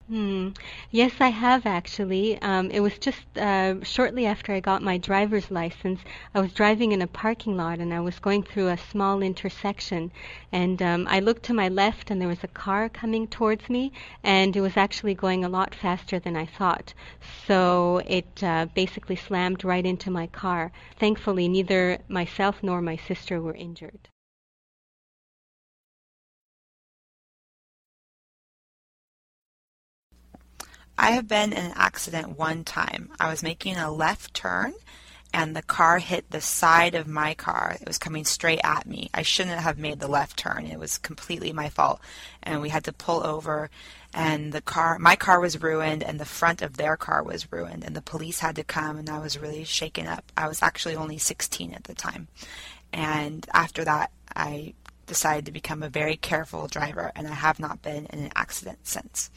Hmm. Yes, I have actually. It was just shortly after I got my driver's license. I was driving in a parking lot and I was going through a small intersection. And I looked to my left and there was a car coming towards me, and it was actually going a lot faster than I thought. So it basically slammed right into my car. Thankfully, neither myself nor my sister were injured. I have been in an accident one time. I was making a left turn and the car hit the side of my car. It was coming straight at me. I shouldn't have made the left turn. It was completely my fault. And we had to pull over, and my car was ruined and the front of their car was ruined, and the police had to come, and I was really shaken up. I was actually only 16 at the time. And after that, I decided to become a very careful driver, and I have not been in an accident since.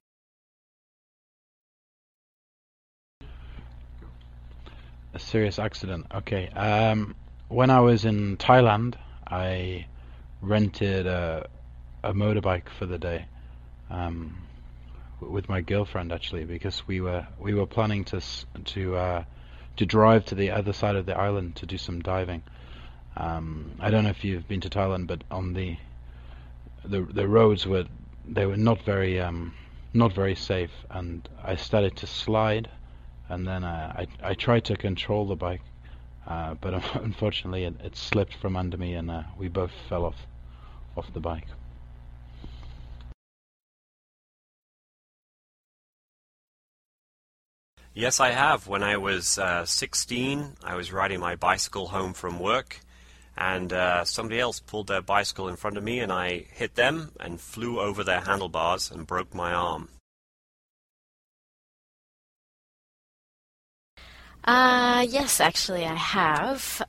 A serious accident. Okay. When I was in Thailand, I rented a motorbike for the day, um, with my girlfriend actually, because we were planning to drive to the other side of the island to do some diving. I don't know if you've been to Thailand, but on the roads were not very safe, and I started to slide, and then I tried to control the bike, but unfortunately it slipped from under me, and we both fell off the bike. Yes, I have. When I was 16, I was riding my bicycle home from work, and somebody else pulled their bicycle in front of me, and I hit them and flew over their handlebars and broke my arm. Yes, actually, I have.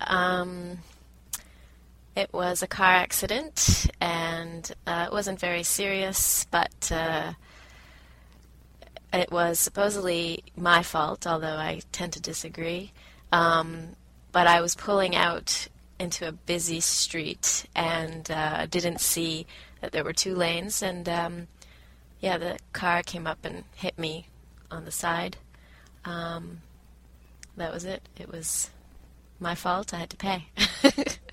It was a car accident, and it wasn't very serious, but it was supposedly my fault, although I tend to disagree. But I was pulling out into a busy street and didn't see that there were two lanes, and yeah, the car came up and hit me on the side. Um, that was it. It was my fault. I had to pay.